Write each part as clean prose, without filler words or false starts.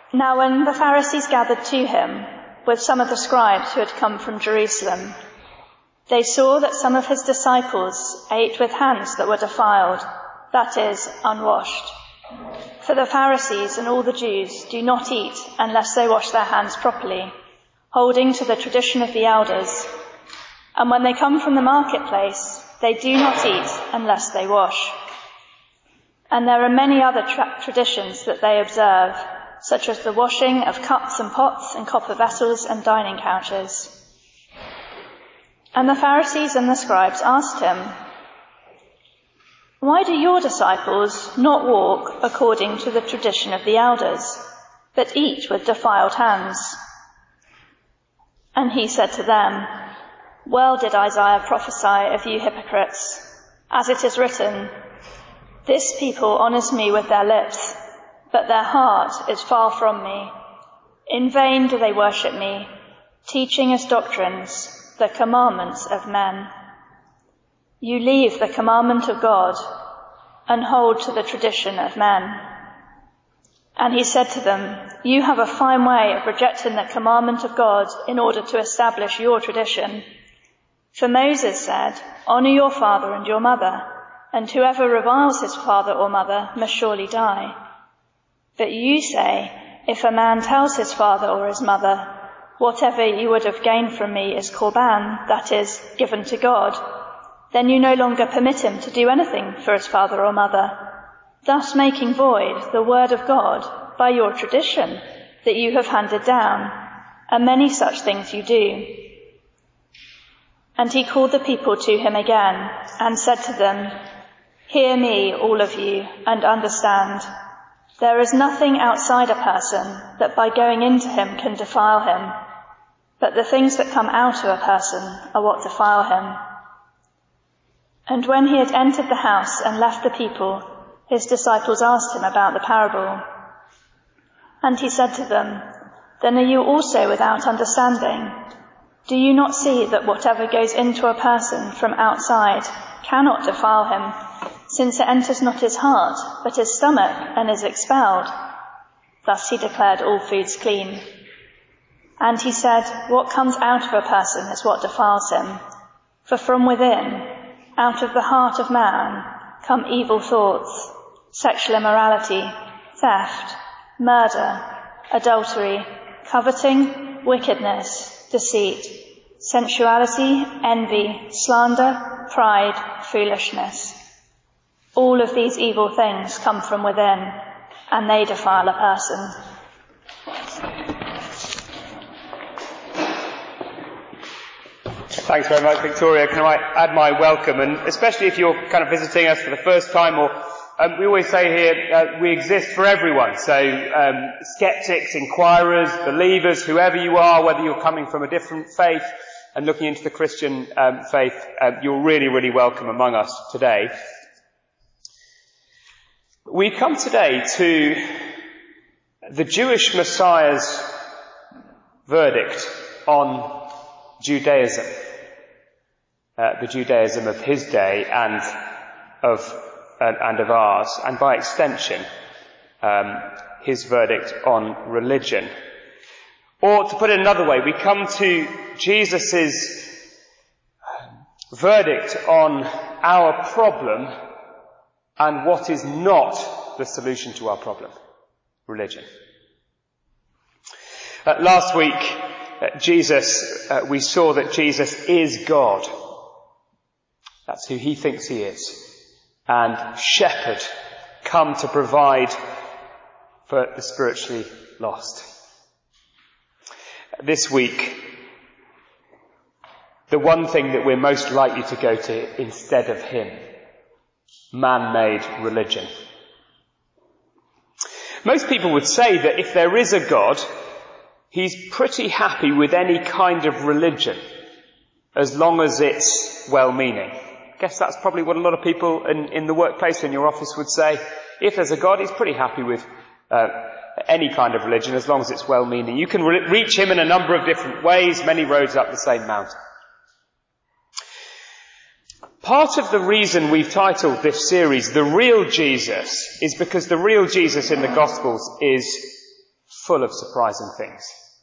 Now when the Pharisees gathered to him, with some of the scribes who had come from Jerusalem, they saw that some of his disciples ate with hands that were defiled, that is, unwashed. For the Pharisees and all the Jews do not eat unless they wash their hands properly, holding to the tradition of the elders. And when they come from the marketplace, they do not eat unless they wash. And there are many other traditions that they observe, such as the washing of cups and pots and copper vessels and dining couches. And the Pharisees and the scribes asked him, "Why do your disciples not walk according to the tradition of the elders, but eat with defiled hands?" And he said to them, "Well did Isaiah prophesy of you hypocrites, as it is written, 'This people honours me with their lips, but their heart is far from me. In vain do they worship me, teaching as doctrines the commandments of men. You leave the commandment of God and hold to the tradition of men.'" And he said to them, "You have a fine way of rejecting the commandment of God in order to establish your tradition. For Moses said, 'Honour your father and your mother, and whoever reviles his father or mother must surely die.' But you say, 'If a man tells his father or his mother, whatever you would have gained from me is korban, that is, given to God,' then you no longer permit him to do anything for his father or mother, thus making void the word of God by your tradition that you have handed down, and many such things you do." And he called the people to him again and said to them, "Hear me, all of you, and understand. There is nothing outside a person that by going into him can defile him, but the things that come out of a person are what defile him." And when he had entered the house and left the people, his disciples asked him about the parable. And he said to them, "Then are you also without understanding? Do you not see that whatever goes into a person from outside cannot defile him, since it enters not his heart, but his stomach, and is expelled?" Thus he declared all foods clean. And he said, "What comes out of a person is what defiles him. For from within, out of the heart of man, come evil thoughts, sexual immorality, theft, murder, adultery, coveting, wickedness, deceit, sensuality, envy, slander, pride, foolishness. All of these evil things come from within, and they defile a person." Thanks very much, Victoria. Can I add my welcome? And especially if you're kind of visiting us for the first time, or we always say here, we exist for everyone. So skeptics, inquirers, believers, whoever you are, whether you're coming from a different faith and looking into the Christian faith, you're really, really welcome among us today. We come today to the Jewish Messiah's verdict on Judaism. The Judaism of his day and of ours, and by extension, his verdict on religion. Or to put it another way, we come to Jesus' verdict on our problem and what is not the solution to our problem: religion. Last week, we saw that Jesus is God. That's who he thinks he is. And shepherd, come to provide for the spiritually lost. This week, the one thing that we're most likely to go to instead of him: man-made religion. Most people would say that if there is a God, he's pretty happy with any kind of religion, as long as it's well-meaning. I guess that's probably what a lot of people in the workplace, in your office, would say. If there's a God, he's pretty happy with any kind of religion, as long as it's well-meaning. You can reach him in a number of different ways, many roads up the same mountain. Part of the reason we've titled this series "The Real Jesus" is because the real Jesus in the Gospels is full of surprising things.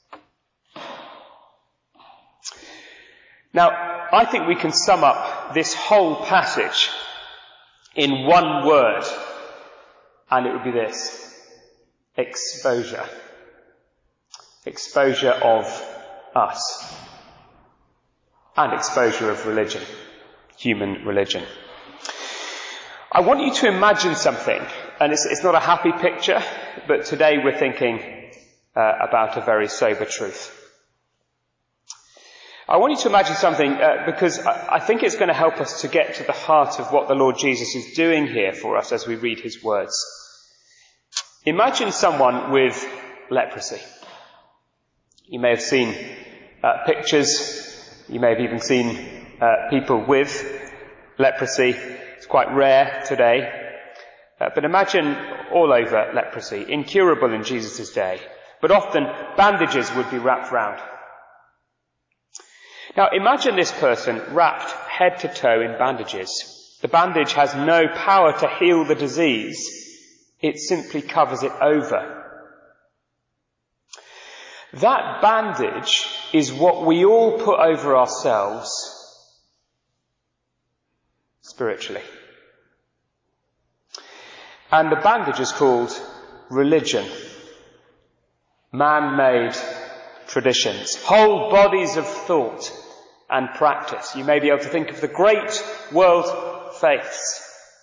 Now, I think we can sum up this whole passage in one word, and it would be this: exposure. Exposure of us. And exposure of religion, human religion. I want you to imagine something, and it's not a happy picture, but today we're thinking about a very sober truth. I want you to imagine something because I think it's going to help us to get to the heart of what the Lord Jesus is doing here for us as we read his words. Imagine someone with leprosy. You may have seen pictures. You may have even seen people with leprosy. It's quite rare today. But imagine all over leprosy, incurable in Jesus' day. But often bandages would be wrapped round. Now imagine this person wrapped head to toe in bandages. The bandage has no power to heal the disease. It simply covers it over. That bandage is what we all put over ourselves spiritually. And the bandage is called religion. Man-made traditions. Whole bodies of thought and practice. You may be able to think of the great world faiths.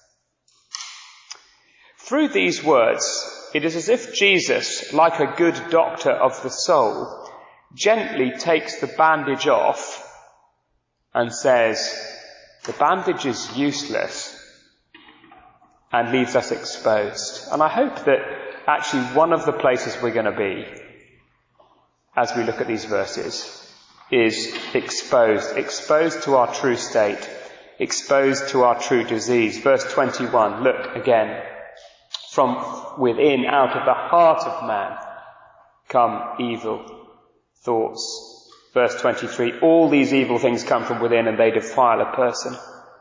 Through these words, it is as if Jesus, like a good doctor of the soul, gently takes the bandage off and says, the bandage is useless, and leaves us exposed. And I hope that actually one of the places we're going to be as we look at these verses is exposed to our true state, exposed to our true disease. Verse 21, look again. From within, out of the heart of man, come evil thoughts. Verse 23, all these evil things come from within and they defile a person.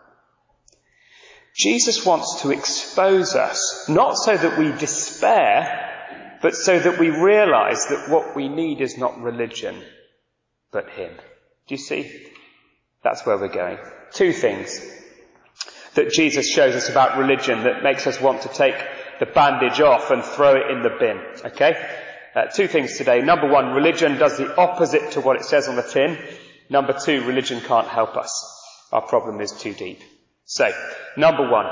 Jesus wants to expose us, not so that we despair, but so that we realise that what we need is not religion, but him. Do you see? That's where we're going. Two things that Jesus shows us about religion that makes us want to take the bandage off and throw it in the bin. Okay? Two things today. Number one, religion does the opposite to what it says on the tin. Number two, religion can't help us. Our problem is too deep. So, number one,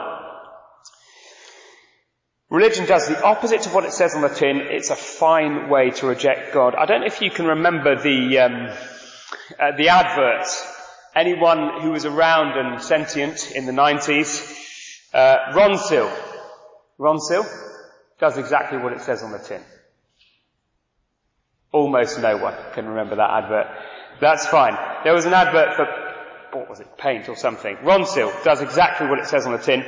religion does the opposite to what it says on the tin. It's a fine way to reject God. I don't know if you can remember the adverts. Anyone who was around and sentient in the 90s, Ronsil does exactly what it says on the tin. Almost no one can remember that advert. That's fine. There was an advert for, what was it, paint or something. Ronsil does exactly what it says on the tin.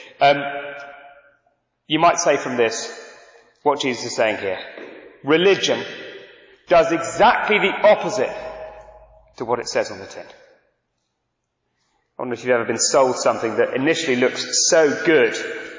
You might say from this what Jesus is saying here. Religion does exactly the opposite to what it says on the tin. I wonder if you've ever been sold something that initially looks so good,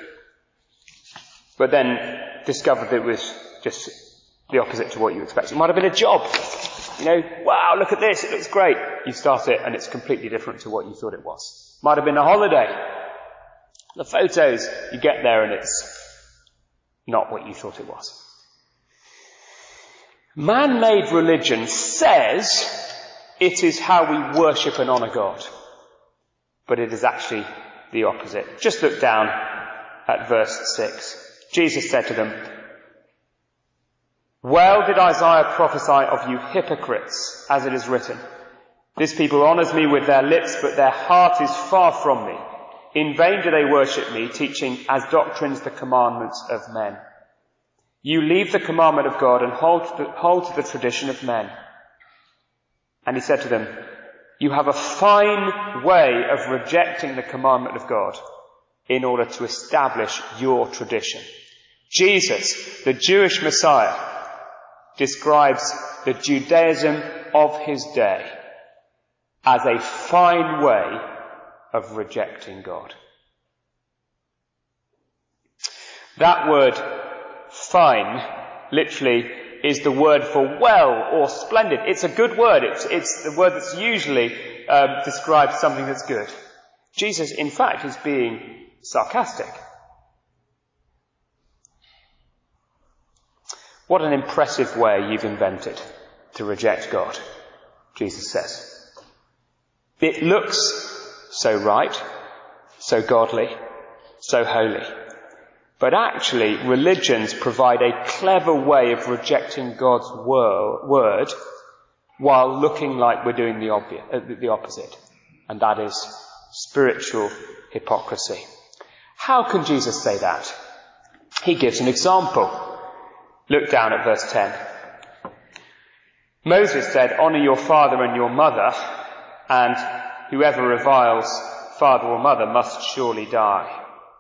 but then discovered that it was just the opposite to what you expected. It might have been a job. You know, wow, look at this, it looks great. You start it and it's completely different to what you thought it was. Might have been a holiday. The photos, you get there and it's not what you thought it was. Man-made religion says it is how we worship and honour God. But it is actually the opposite. Just look down at verse 6. Jesus said to them, well did Isaiah prophesy of you hypocrites, as it is written, this people honours me with their lips, but their heart is far from me. In vain do they worship me, teaching as doctrines the commandments of men. You leave the commandment of God and hold to the tradition of men. And he said to them, you have a fine way of rejecting the commandment of God in order to establish your tradition. Jesus, the Jewish Messiah, describes the Judaism of his day as a fine way of rejecting God. That word fine literally is the word for well or splendid. It's a good word. It's the word that's usually describes something that's good. Jesus, in fact, is being sarcastic. What an impressive way you've invented to reject God, Jesus says. It looks so right, so godly, so holy. But actually, religions provide a clever way of rejecting God's word while looking like we're doing the opposite. And that is spiritual hypocrisy. How can Jesus say that? He gives an example. Look down at verse 10. Moses said, "Honour your father and your mother, and whoever reviles father or mother must surely die.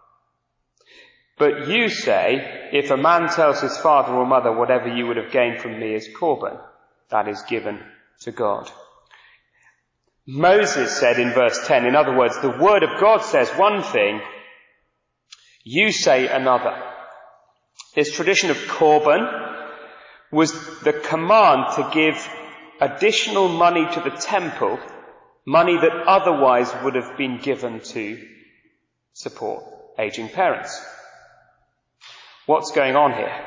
But you say, if a man tells his father or mother, whatever you would have gained from me is Corban, that is given to God." Moses said in verse 10, in other words, the word of God says one thing, you say another. This tradition of Corban was the command to give additional money to the temple, money that otherwise would have been given to support aging parents. What's going on here?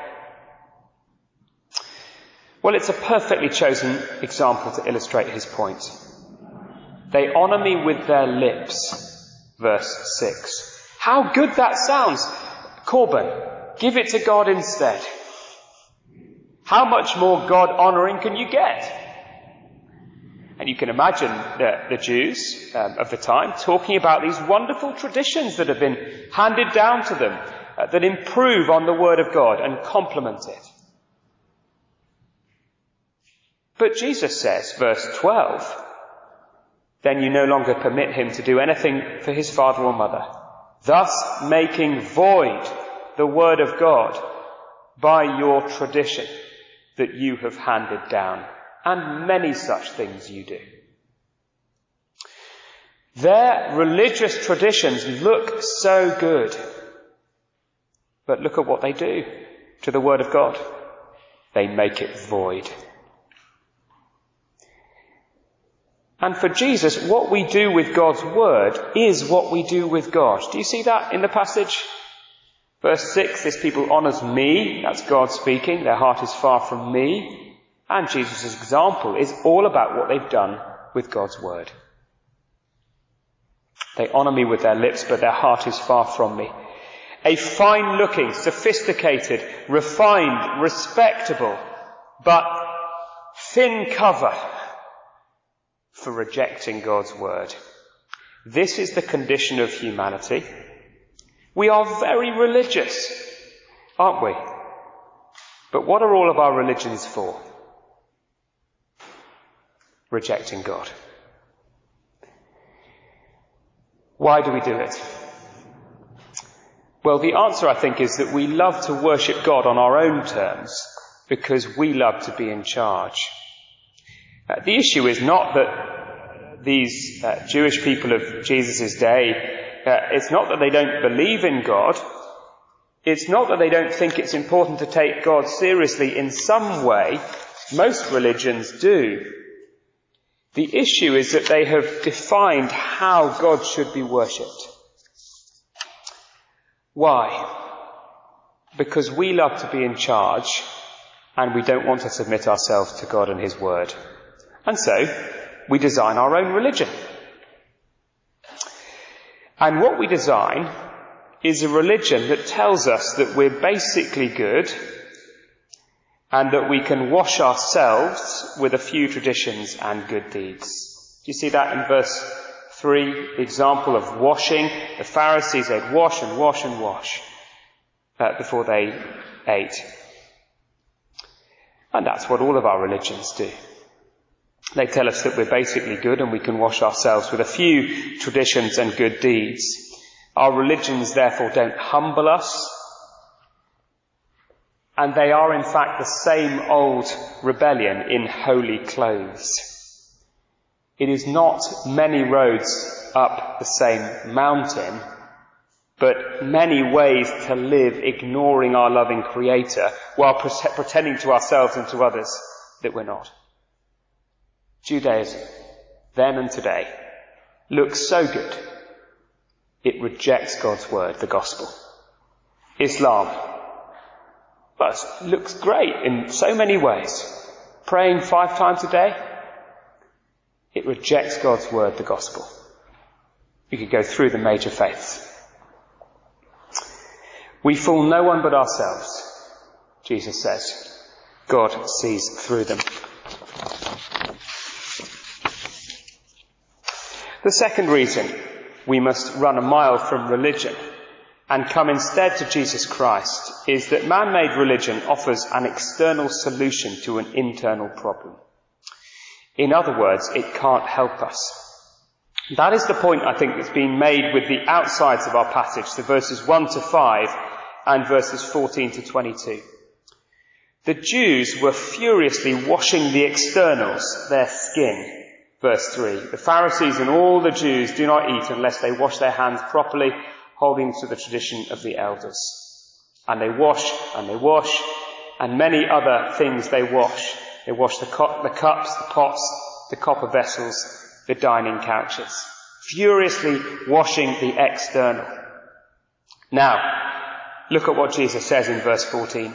Well, it's a perfectly chosen example to illustrate his point. They honour me with their lips, verse 6. How good that sounds! Corban, give it to God instead. How much more God-honouring can you get? And you can imagine the Jews of the time talking about these wonderful traditions that have been handed down to them that improve on the Word of God and complement it. But Jesus says, verse 12, then you no longer permit him to do anything for his father or mother, thus making void the Word of God by your tradition that you have handed down, and many such things you do. Their religious traditions look so good, but look at what they do to the Word of God. They make it void. And for Jesus, what we do with God's Word is what we do with God. Do you see that in the passage? Verse 6, this people honours me, that's God speaking, their heart is far from me. And Jesus' example is all about what they've done with God's Word. They honour me with their lips, but their heart is far from me. A fine-looking, sophisticated, refined, respectable, but thin cover for rejecting God's Word. This is the condition of humanity. We are very religious, aren't we? But what are all of our religions for? Rejecting God. Why do we do it? Well, the answer, I think, is that we love to worship God on our own terms because we love to be in charge. The issue is not that these Jewish people of Jesus' day, it's not that they don't believe in God. It's not that they don't think it's important to take God seriously in some way. Most religions do. The issue is that they have defined how God should be worshipped. Why? Because we love to be in charge and we don't want to submit ourselves to God and His Word. And so, we design our own religion. And what we design is a religion that tells us that we're basically good and that we can wash ourselves with a few traditions and good deeds. Do you see that in verse 3? The example of washing. The Pharisees, they'd wash and wash and wash before they ate. And that's what all of our religions do. They tell us that we're basically good and we can wash ourselves with a few traditions and good deeds. Our religions, therefore, don't humble us. And they are, in fact, the same old rebellion in holy clothes. It is not many roads up the same mountain, but many ways to live ignoring our loving Creator while pretending to ourselves and to others that we're not. Judaism, then and today, looks so good, it rejects God's word, the gospel. Islam, well, it looks great in so many ways. Praying 5 times a day, it rejects God's word, the gospel. You could go through the major faiths. We fool no one but ourselves, Jesus says. God sees through them. The second reason we must run a mile from religion and come instead to Jesus Christ is that man-made religion offers an external solution to an internal problem. In other words, it can't help us. That is the point, I think, that's been made with the outsides of our passage, the verses 1 to 5 and verses 14 to 22. The Jews were furiously washing the externals, their skin. Verse 3, the Pharisees and all the Jews do not eat unless they wash their hands properly, holding to the tradition of the elders. And they wash, and many other things they wash. They wash the cups, the pots, the copper vessels, the dining couches. Furiously washing the external. Now, look at what Jesus says in verse 14.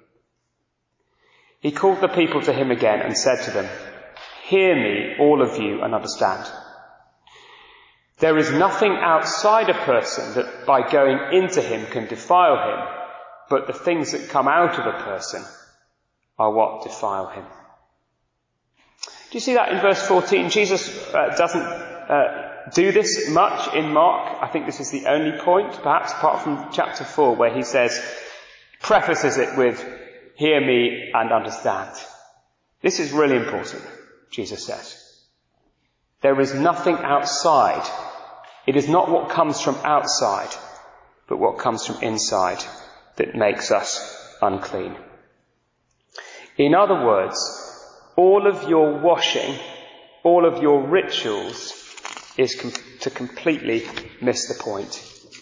He called the people to him again and said to them, "Hear me, all of you, and understand. There is nothing outside a person that by going into him can defile him, but the things that come out of a person are what defile him." Do you see that in verse 14? Jesus doesn't do this much in Mark. I think this is the only point, perhaps apart from chapter 4, where he prefaces it with, "Hear me and understand." This is really important, Jesus says. There is nothing outside. It is not what comes from outside, but what comes from inside that makes us unclean. In other words, all of your washing, all of your rituals is to completely miss the point.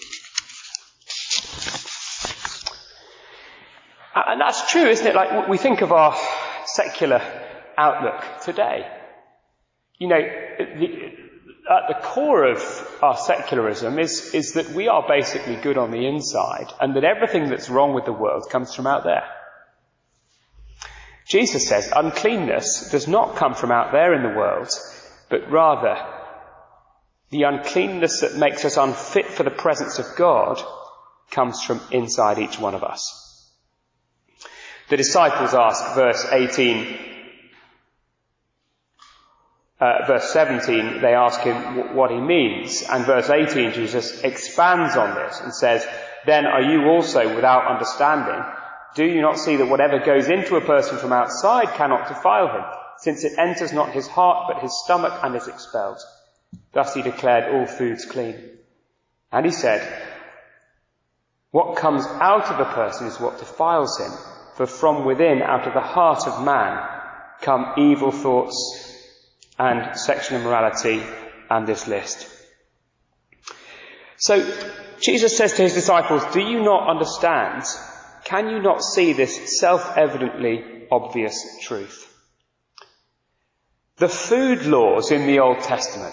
And that's true, isn't it? Like, we think of our secular outlook today. You know, at the core of our secularism is that we are basically good on the inside, and that everything that's wrong with the world comes from out there. Jesus says uncleanness does not come from out there in the world, but rather the uncleanness that makes us unfit for the presence of God comes from inside each one of us. The disciples ask, verse 17, they ask him what he means. And verse 18, Jesus expands on this and says, "Then are you also without understanding? Do you not see that whatever goes into a person from outside cannot defile him, since it enters not his heart but his stomach and is expelled?" Thus he declared all foods clean. And he said, "What comes out of a person is what defiles him, for from within, out of the heart of man, come evil thoughts and sexual immorality and this list." So Jesus says to his disciples, do you not understand? Can you not see this self-evidently obvious truth? The food laws in the Old Testament,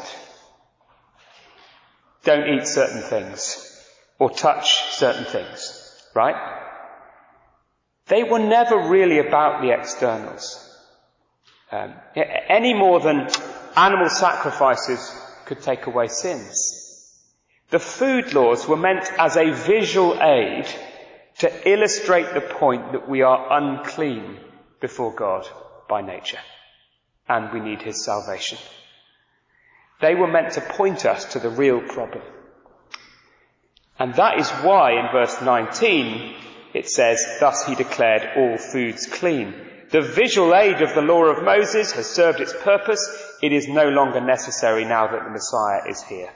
don't eat certain things or touch certain things, right? They were never really about the externals. Any more than animal sacrifices could take away sins. The food laws were meant as a visual aid to illustrate the point that we are unclean before God by nature, and we need his salvation. They were meant to point us to the real problem. And that is why in verse 19 it says, "Thus he declared all foods clean." The visual aid of the law of Moses has served its purpose. It is no longer necessary now that the Messiah is here.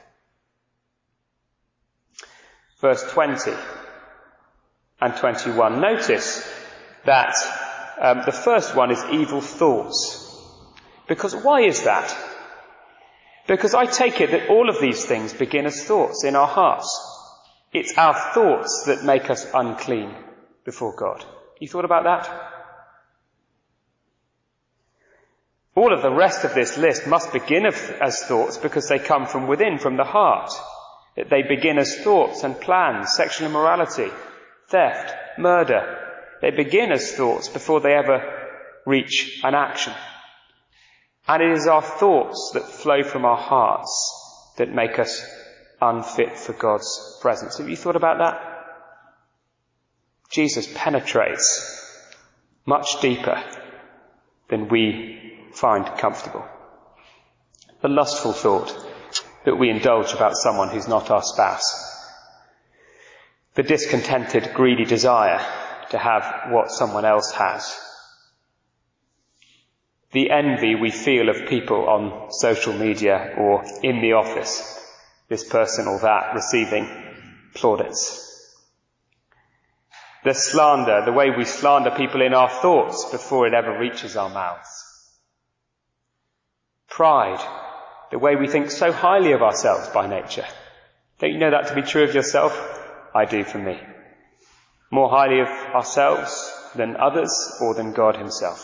Verse 20 and 21. Notice that the first one is evil thoughts. Because why is that? Because I take it that all of these things begin as thoughts in our hearts. It's our thoughts that make us unclean before God. You thought about that? All of the rest of this list must begin as thoughts because they come from within, from the heart. They begin as thoughts and plans, sexual immorality, theft, murder. They begin as thoughts before they ever reach an action. And it is our thoughts that flow from our hearts that make us unfit for God's presence. Have you thought about that? Jesus penetrates much deeper than we find comfortable. The lustful thought that we indulge about someone who's not our spouse. The discontented, greedy desire to have what someone else has. The envy we feel of people on social media or in the office, this person or that receiving plaudits. The slander, the way we slander people in our thoughts before it ever reaches our mouths. Pride, the way we think so highly of ourselves by nature. Don't you know that to be true of yourself? I do for me. More highly of ourselves than others or than God himself.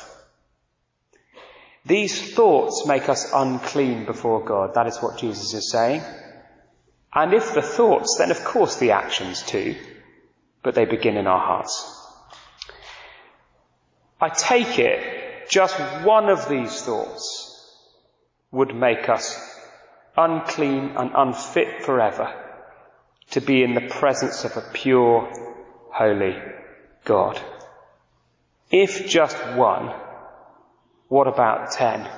These thoughts make us unclean before God. That is what Jesus is saying. And if the thoughts, then of course the actions too. But they begin in our hearts. I take it just one of these thoughts would make us unclean and unfit forever to be in the presence of a pure, holy God. If just one, what about 10?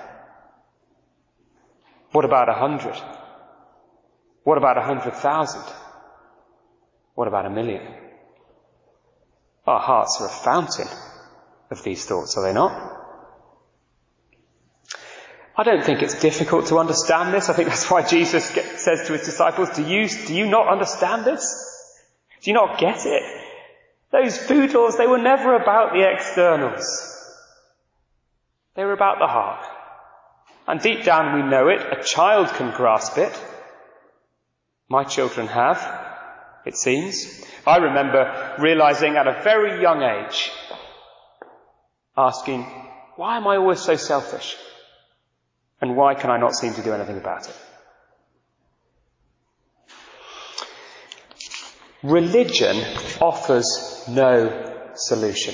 What about 100? What about 100,000? What about 1,000,000? Our hearts are a fountain of these thoughts, are they not? I don't think it's difficult to understand this. I think that's why Jesus says to his disciples, do you not understand this? Do you not get it? Those food laws, they were never about the externals. They were about the heart. And deep down we know it. A child can grasp it. My children have, it seems. I remember realizing at a very young age, asking, why am I always so selfish? And why can I not seem to do anything about it? Religion offers no solution.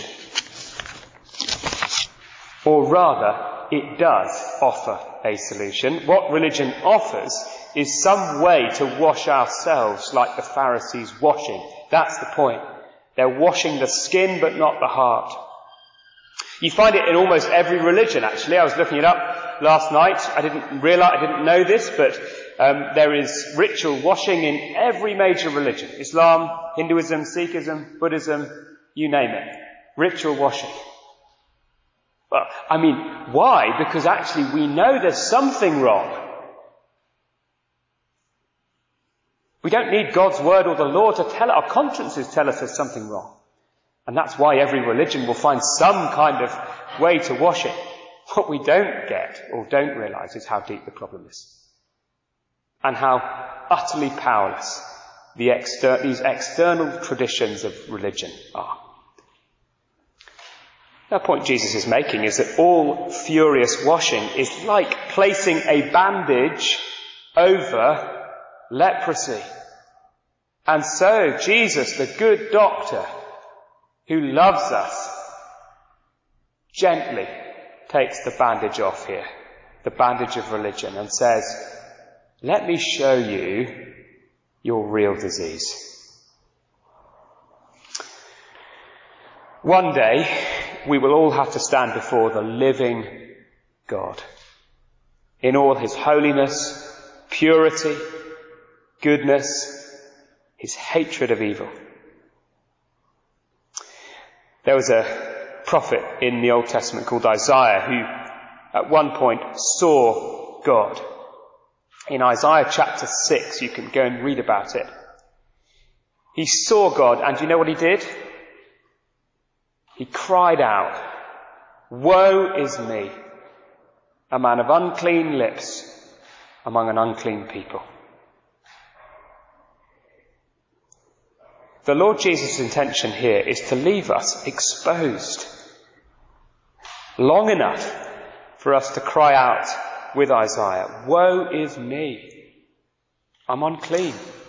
Or rather, it does offer a solution. What religion offers is some way to wash ourselves like the Pharisees washing. That's the point. They're washing the skin but not the heart. You find it in almost every religion, actually. I was looking it up last night. I didn't know this, but there is ritual washing in every major religion. Islam, Hinduism, Sikhism, Buddhism, you name it. Ritual washing. Well, I mean, why? Because actually we know there's something wrong. We don't need God's word or the law to tell it. Our consciences tell us there's something wrong. And that's why every religion will find some kind of way to wash it. What we don't get or don't realise is how deep the problem is. And how utterly powerless these external traditions of religion are. The point Jesus is making is that all furious washing is like placing a bandage over leprosy. And so Jesus, the good doctor who loves us, gently takes the bandage off here, the bandage of religion, and says, let me show you your real disease. One day, we will all have to stand before the living God in all his holiness, purity, goodness, his hatred of evil. There was a prophet in the Old Testament called Isaiah who at one point saw God. In Isaiah chapter 6, you can go and read about it. He saw God, and do you know what he did? He cried out, woe is me, a man of unclean lips among an unclean people. The Lord Jesus' intention here is to leave us exposed long enough for us to cry out with Isaiah, "Woe is me, I'm unclean."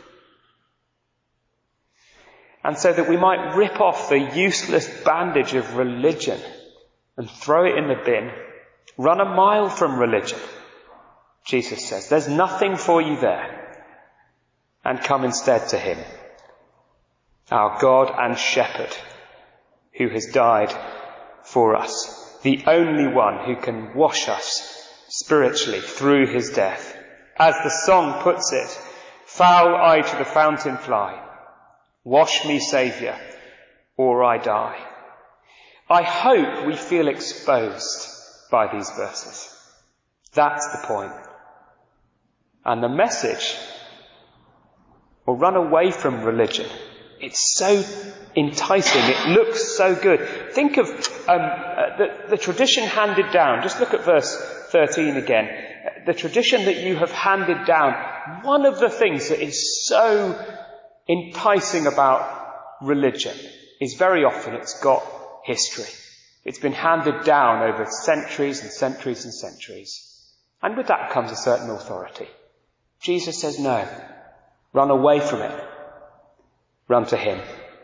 And so that we might rip off the useless bandage of religion and throw it in the bin, run a mile from religion, Jesus says. There's nothing for you there. And come instead to him, our God and Shepherd, who has died for us, the only one who can wash us spiritually through his death. As the song puts it, "Foul I to the fountain fly, wash me, Saviour, or I die." I hope we feel exposed by these verses. That's the point. And the message, well, run away from religion. It's so enticing. It looks so good. Think of the tradition handed down. Just look at verse 13 again. The tradition that you have handed down. One of the things that is so enticing about religion is very often it's got history. It's been handed down over centuries and centuries and centuries. And with that comes a certain authority. Jesus says no. Run away from it. Run to him.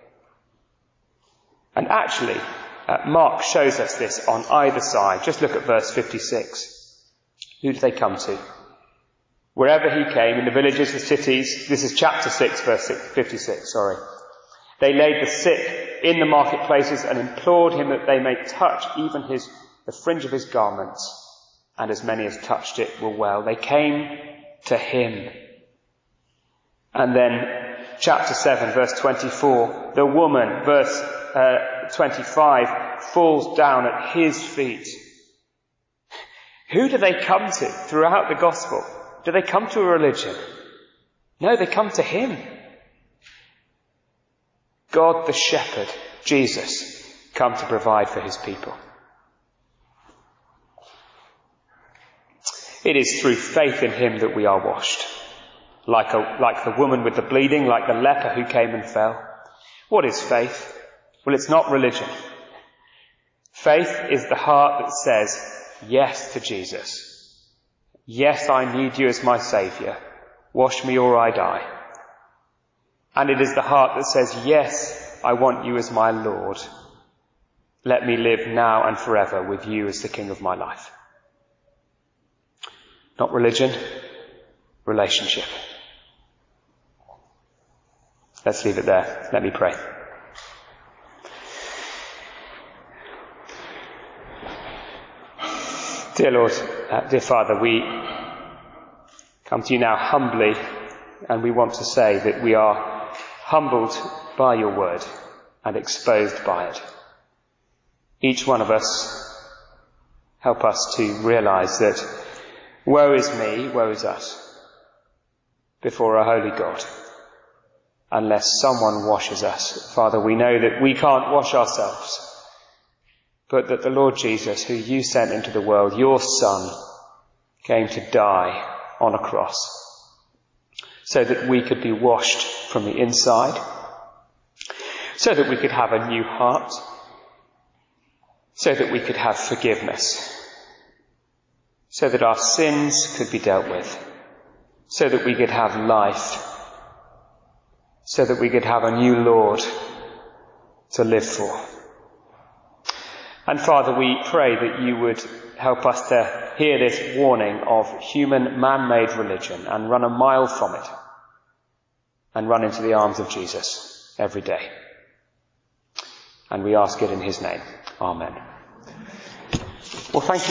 And actually, Mark shows us this on either side. Just look at verse 56. Who did they come to? Wherever he came, in the villages, the cities. This is chapter 6, verse 56, They laid the sick in the marketplaces and implored him that they may touch even the fringe of his garments. And as many as touched it were well. They came to him. And then chapter 7, verse 24, the woman, verse 25, falls down at his feet. Who do they come to throughout the gospel? Do they come to a religion? No, they come to him. God the shepherd, Jesus, come to provide for his people. It is through faith in him that we are washed. Like the woman with the bleeding, like the leper who came and fell. What is faith? Well, it's not religion. Faith is the heart that says yes to Jesus. Yes, I need you as my Saviour. Wash me or I die. And it is the heart that says, yes, I want you as my Lord. Let me live now and forever with you as the King of my life. Not religion, relationship. Let's leave it there. Let me pray. Dear Lord, dear Father, we come to you now humbly, and we want to say that we are humbled by your word and exposed by it. Each one of us, help us to realise that woe is me, woe is us, before a holy God, unless someone washes us. Father, we know that we can't wash ourselves, but that the Lord Jesus, who you sent into the world, your Son, came to die on a cross so that we could be washed from the inside, so that we could have a new heart, so that we could have forgiveness, so that our sins could be dealt with, so that we could have life, so that we could have a new Lord to live for. And Father, we pray that you would help us to hear this warning of human man-made religion and run a mile from it and run into the arms of Jesus every day. And we ask it in his name. Amen. Well, thank you.